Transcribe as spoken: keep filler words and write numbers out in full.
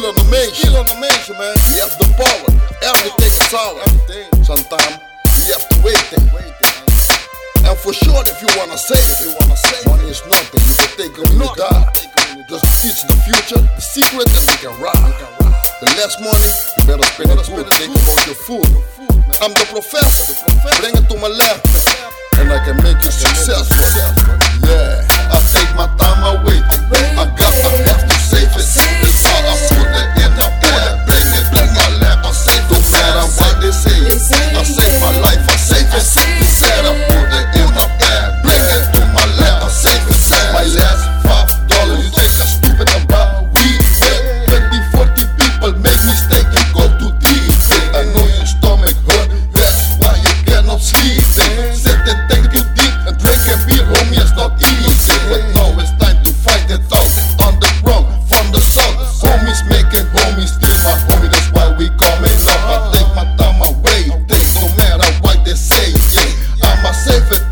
skill on the mention. Skill on the mention, man. We have the power. Everything is ours. Everything. Sometimes we have to wait it. And for sure, if you wanna save, if you wanna save, money is nothing. You can take it when you die. Just teach the future, the secret, and we can ride. The less money, you better spend it good. Think about your food. I'm the professor. Bring it to my lap, and I can make you successful. Yeah, I take my time, I wait. I got, I have to save it. It's all I put it in the air. Bring it to my lap, I save it. No matter what they say, I save my life, I save it. You said I put it in the air. Bring it to my lap, I save it. My last five dollars, you think I'm stupid about weed? twenty, forty people make mistake and go too deep. I know your stomach hurt, that's why you cannot sleep. Sit and think too deep and drink a beer, homie, it's not easy. But now it's time to fight it out on the ground from the south. Homies making homies still my homie, that's why we coming up. I take my time, I wait, no matter what they say, yeah. I'ma save it.